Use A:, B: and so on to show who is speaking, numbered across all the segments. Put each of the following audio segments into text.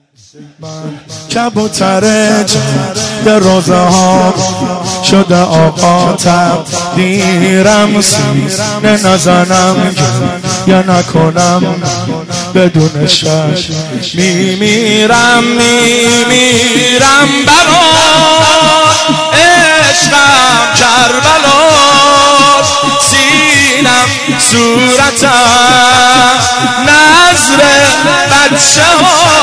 A: کبوتر در روزه ها شده آقا تقدیرم، سینه نزنم یا نکنم بدون شک میمیرم برات عشقم کربلا، سینم صورتم نظر بچه ها،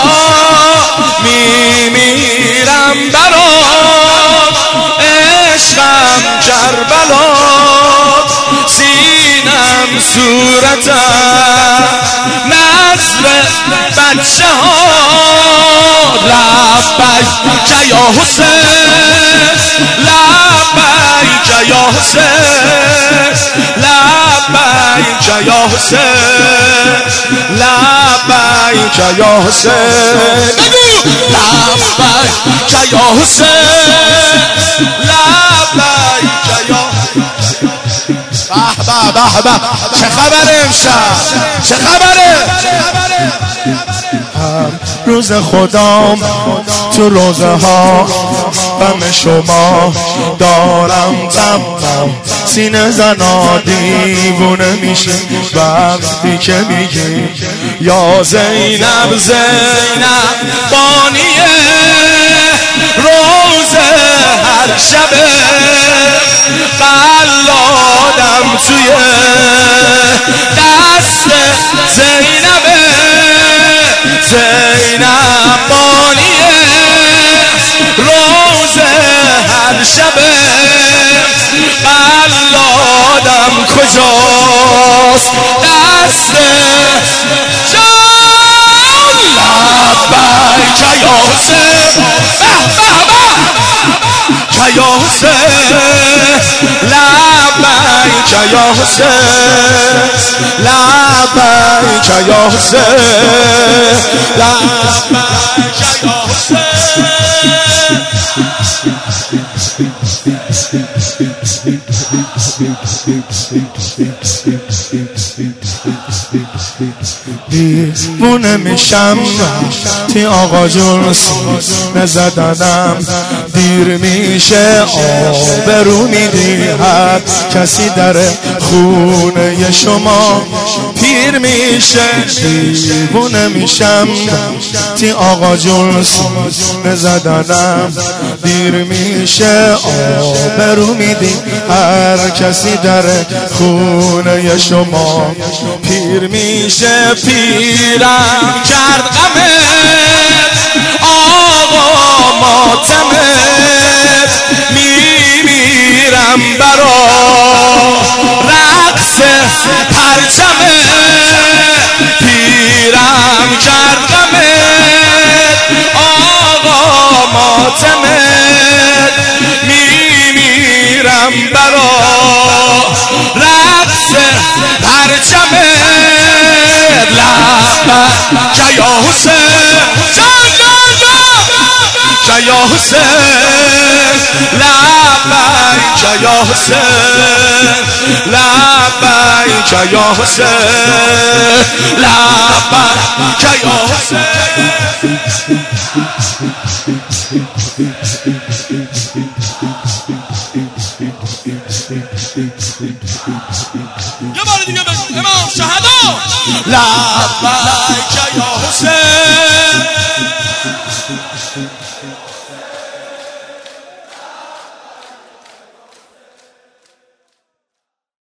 A: میمیرم برات عشقم کربلا، سینم صورتم نظر بچه ها. لبیک یا حسین، لبیک یا حسین، لبیک یا حسین، لبیک یا حسین، لبیک یا حسین، لبیک یا به چه خبره امشب، چه خبره؟ روز خدام تو روزه ها غم شما دارم، تمام سینه زنا دیوونه میشه وقتی که میگی یا زینب زینب بانیه روزه هر شبه قلادم توی دست زینبه، زینب بانیه روزه هر شبه قلادم کجاست دست جان. لبیک یا حسین، یا حسین، لبیک یا حسین، لبیک یا حسین، لبیک یا دیوونه میشم تی آقا جون نزدنم، دیر میشه آبرو میدی هر کسی در خونه شما پیر میشه. دیوونه میشم تی آقا جون نزدنم، دیر میشه آبرو میدی هر کسی در خونه شما پیر میشه. پیرم کرد غمت آقا ماتمت، میمیرم برا رقص پرچمت، پیرم کرد غمت آقا ماتمت، میمیرم برا رقص پرچمت. لبیک یا حسین، یا حسین، لبیک یا حسین، لبیک یا حسین، لبیک یا حسین. یه بار دیگه بگو امام شهدا. لبیک یا حسین.